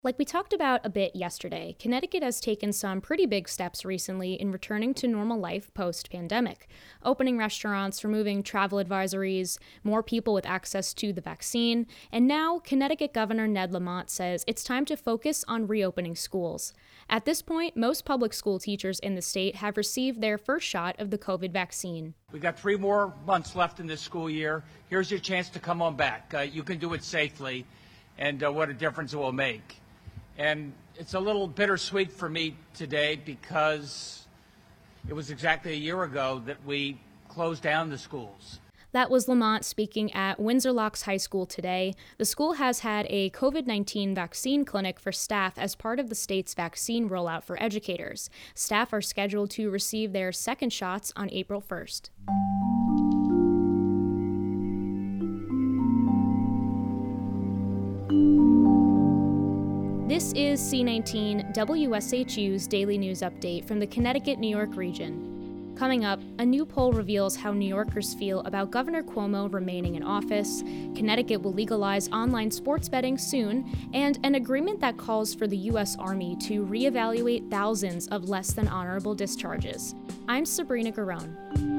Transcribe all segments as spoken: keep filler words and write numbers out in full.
Like we talked about a bit yesterday, Connecticut has taken some pretty big steps recently in returning to normal life post-pandemic, opening restaurants, removing travel advisories, more people with access to the vaccine, and now Connecticut Governor Ned Lamont says it's time to focus on reopening schools. At this point, most public school teachers in the state have received their first shot of the COVID vaccine. We've got three more months left in this school year. Here's your chance to come on back. Uh, you can do it safely, and uh, what a difference it will make. And it's a little bittersweet for me today because it was exactly a year ago that we closed down the schools. That was Lamont speaking at Windsor Locks High School today. The school has had a COVID nineteen vaccine clinic for staff as part of the state's vaccine rollout for educators. Staff are scheduled to receive their second shots on April first. This is C nineteen, W S H U's daily news update from the Connecticut-New York region. Coming up, a new poll reveals how New Yorkers feel about Governor Cuomo remaining in office, Connecticut will legalize online sports betting soon, and an agreement that calls for the U S Army to reevaluate thousands of less than honorable discharges. I'm Sabrina Garone.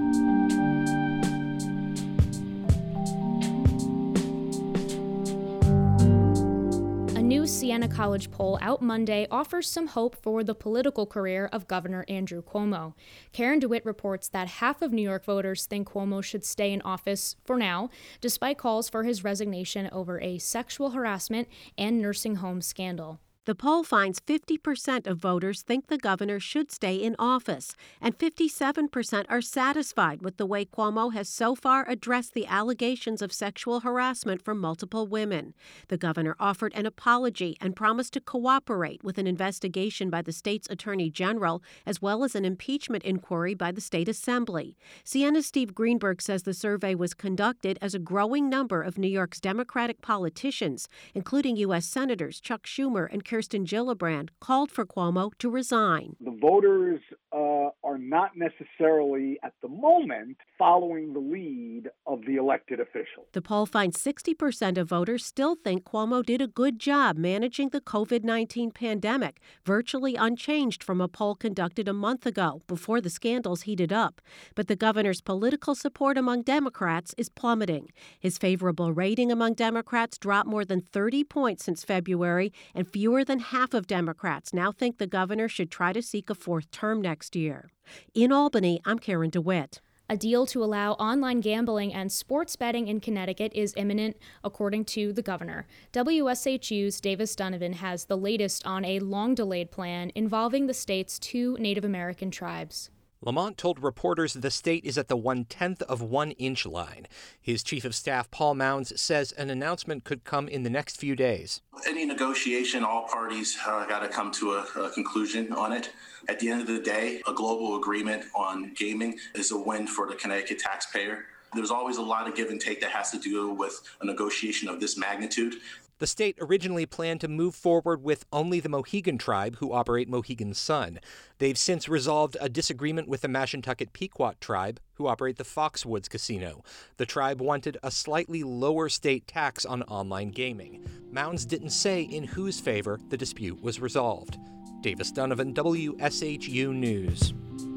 A new Siena College poll out Monday offers some hope for the political career of Governor Andrew Cuomo. Karen DeWitt reports that half of New York voters think Cuomo should stay in office for now, despite calls for his resignation over a sexual harassment and nursing home scandal. The poll finds fifty percent of voters think the governor should stay in office, and fifty-seven percent are satisfied with the way Cuomo has so far addressed the allegations of sexual harassment from multiple women. The governor offered an apology and promised to cooperate with an investigation by the state's attorney general, as well as an impeachment inquiry by the state assembly. Siena's Steve Greenberg says the survey was conducted as a growing number of New York's Democratic politicians, including U S Senators Chuck Schumer and Kirsten Gillibrand, called for Cuomo to resign. The voters uh, are not necessarily, at the moment, following the lead of the elected official. The poll finds sixty percent of voters still think Cuomo did a good job managing the COVID nineteen pandemic, virtually unchanged from a poll conducted a month ago before the scandals heated up. But the governor's political support among Democrats is plummeting. His favorable rating among Democrats dropped more than thirty points since February, and fewer than half of Democrats now think the governor should try to seek a fourth term next year. In Albany, I'm Karen DeWitt. A deal to allow online gambling and sports betting in Connecticut is imminent, according to the governor. W S H U's Davis Donovan has the latest on a long-delayed plan involving the state's two Native American tribes. Lamont told reporters the state is at the one-tenth of one inch line. His chief of staff, Paul Mounds, says an announcement could come in the next few days. Any negotiation, all parties uh, got to come to a, a conclusion on it. At the end of the day, a global agreement on gaming is a win for the Connecticut taxpayer. There's always a lot of give and take that has to do with a negotiation of this magnitude. The state originally planned to move forward with only the Mohegan tribe, who operate Mohegan Sun. They've since resolved a disagreement with the Mashantucket Pequot tribe, who operate the Foxwoods Casino. The tribe wanted a slightly lower state tax on online gaming. Mounds didn't say in whose favor the dispute was resolved. Davis Donovan, W S H U News.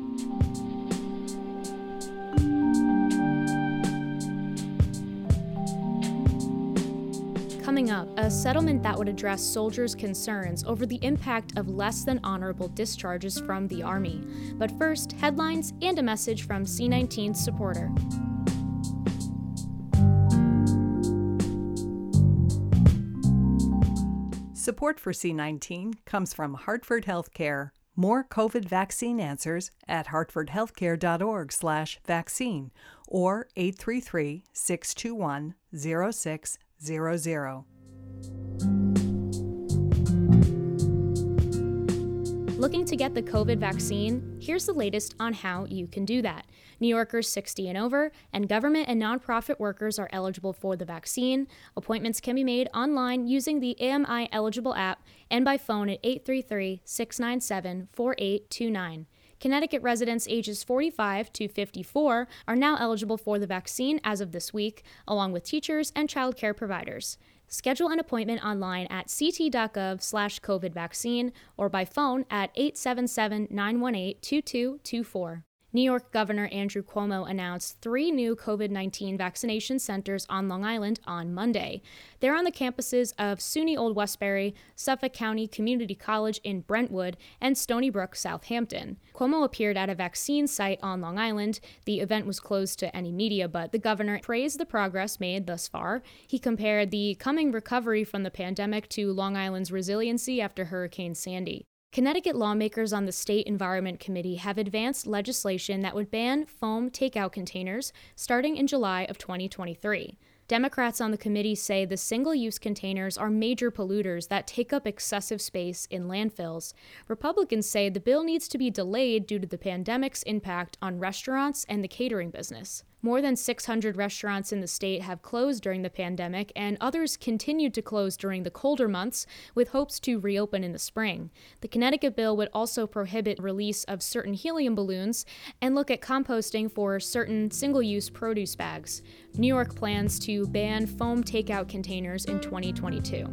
Coming up, a settlement that would address soldiers' concerns over the impact of less than honorable discharges from the Army. But first, headlines and a message from C nineteen's supporter. Support for C nineteen comes from Hartford Healthcare. More COVID vaccine answers at hartfordhealthcare.org slash vaccine or eight three three, six two one, zero six zero zero. Looking to get the COVID vaccine? Here's the latest on how you can do that. New Yorkers sixty and over and government and nonprofit workers are eligible for the vaccine. Appointments can be made online using the A M I Eligible app and by phone at eight three three, six nine seven, four eight two nine. Connecticut residents ages forty-five to fifty-four are now eligible for the vaccine as of this week, along with teachers and child care providers. Schedule an appointment online at ct.gov slash COVID vaccine or by phone at eight seven seven, nine one eight, two two two four. New York Governor Andrew Cuomo announced three new COVID nineteen vaccination centers on Long Island on Monday. They're on the campuses of SUNY Old Westbury, Suffolk County Community College in Brentwood, and Stony Brook, Southampton. Cuomo appeared at a vaccine site on Long Island. The event was closed to any media, but the governor praised the progress made thus far. He compared the coming recovery from the pandemic to Long Island's resiliency after Hurricane Sandy. Connecticut lawmakers on the State Environment Committee have advanced legislation that would ban foam takeout containers starting in July of twenty twenty-three. Democrats on the committee say the single-use containers are major polluters that take up excessive space in landfills. Republicans say the bill needs to be delayed due to the pandemic's impact on restaurants and the catering business. More than six hundred restaurants in the state have closed during the pandemic, and others continued to close during the colder months, with hopes to reopen in the spring. The Connecticut bill would also prohibit release of certain helium balloons and look at composting for certain single-use produce bags. New York plans to ban foam takeout containers in twenty twenty-two.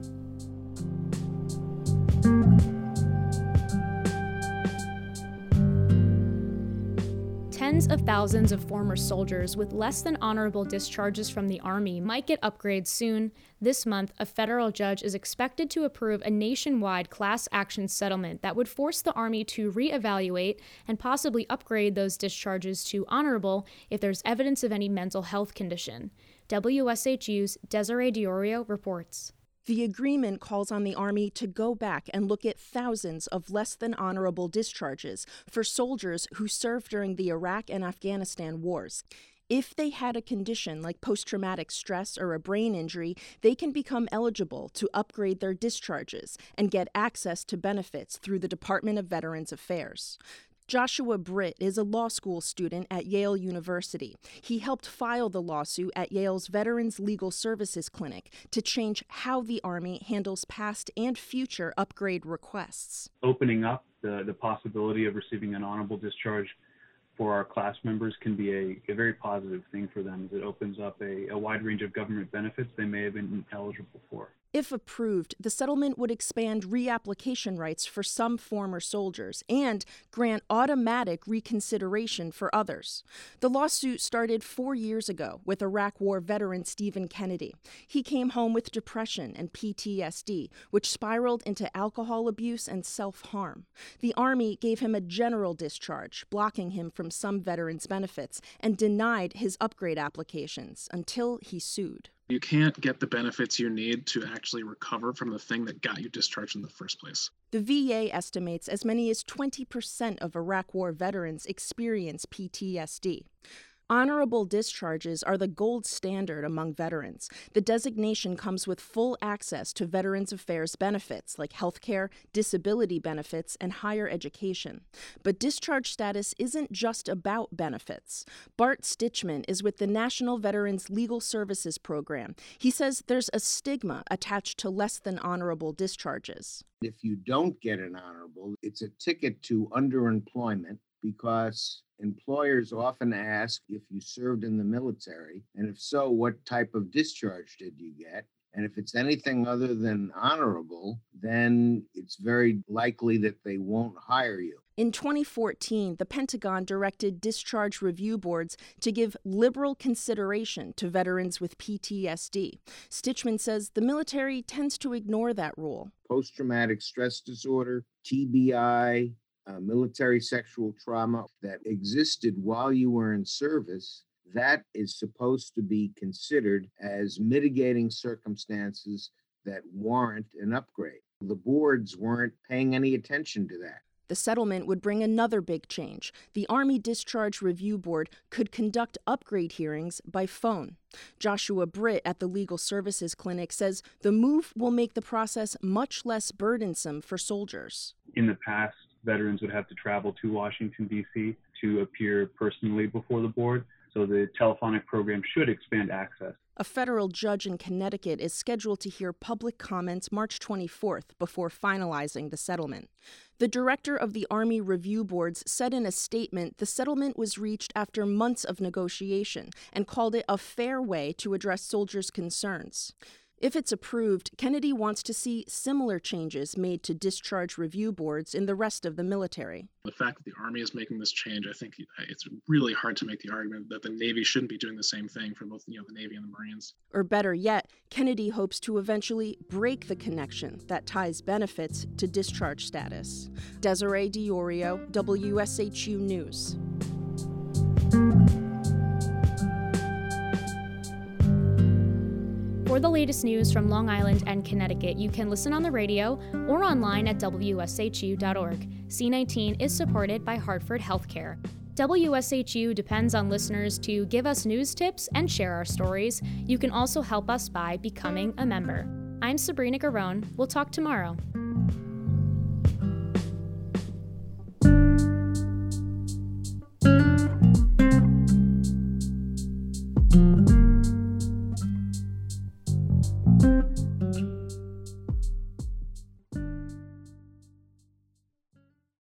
Tens of thousands of former soldiers with less than honorable discharges from the Army might get upgrades soon. This month, a federal judge is expected to approve a nationwide class action settlement that would force the Army to reevaluate and possibly upgrade those discharges to honorable if there's evidence of any mental health condition. W S H U's Desiree Diorio reports. The agreement calls on the Army to go back and look at thousands of less than honorable discharges for soldiers who served during the Iraq and Afghanistan wars. If they had a condition like post-traumatic stress or a brain injury, they can become eligible to upgrade their discharges and get access to benefits through the Department of Veterans Affairs. Joshua Britt is a law school student at Yale University. He helped file the lawsuit at Yale's Veterans Legal Services Clinic to change how the Army handles past and future upgrade requests. Opening up the, the possibility of receiving an honorable discharge for our class members can be a, a very positive thing for them, as it opens up a, a wide range of government benefits they may have been eligible for. If approved, the settlement would expand reapplication rights for some former soldiers and grant automatic reconsideration for others. The lawsuit started four years ago with Iraq War veteran Stephen Kennedy. He came home with depression and P T S D, which spiraled into alcohol abuse and self-harm. The Army gave him a general discharge, blocking him from some veterans' benefits, and denied his upgrade applications until he sued. You can't get the benefits you need to actually recover from the thing that got you discharged in the first place. The V A estimates as many as twenty percent of Iraq War veterans experience P T S D. Honorable discharges are the gold standard among veterans. The designation comes with full access to Veterans Affairs benefits like health care, disability benefits, and higher education. But discharge status isn't just about benefits. Bart Stitchman is with the National Veterans Legal Services Program. He says there's a stigma attached to less than honorable discharges. If you don't get an honorable, it's a ticket to underemployment, because employers often ask if you served in the military, and if so, what type of discharge did you get? And if it's anything other than honorable, then it's very likely that they won't hire you. In twenty fourteen, the Pentagon directed discharge review boards to give liberal consideration to veterans with P T S D. Stitchman says the military tends to ignore that rule. Post-traumatic stress disorder, T B I, Uh, military sexual trauma that existed while you were in service, that is supposed to be considered as mitigating circumstances that warrant an upgrade. The boards weren't paying any attention to that. The settlement would bring another big change. The Army Discharge Review Board could conduct upgrade hearings by phone. Joshua Britt at the Legal Services Clinic says the move will make the process much less burdensome for soldiers. In the past, veterans would have to travel to Washington, D C to appear personally before the board, so the telephonic program should expand access. A federal judge in Connecticut is scheduled to hear public comments March twenty-fourth before finalizing the settlement. The director of the Army Review Boards said in a statement the settlement was reached after months of negotiation and called it a fair way to address soldiers' concerns. If it's approved, Kennedy wants to see similar changes made to discharge review boards in the rest of the military. The fact that the Army is making this change, I think it's really hard to make the argument that the Navy shouldn't be doing the same thing for both, you know, the Navy and the Marines. Or better yet, Kennedy hopes to eventually break the connection that ties benefits to discharge status. Desiree DiOrio, W S H U News. For the latest news from Long Island and Connecticut, you can listen on the radio or online at W S H U dot org. C nineteen is supported by Hartford Healthcare. W S H U depends on listeners to give us news tips and share our stories. You can also help us by becoming a member. I'm Sabrina Garone. We'll talk tomorrow.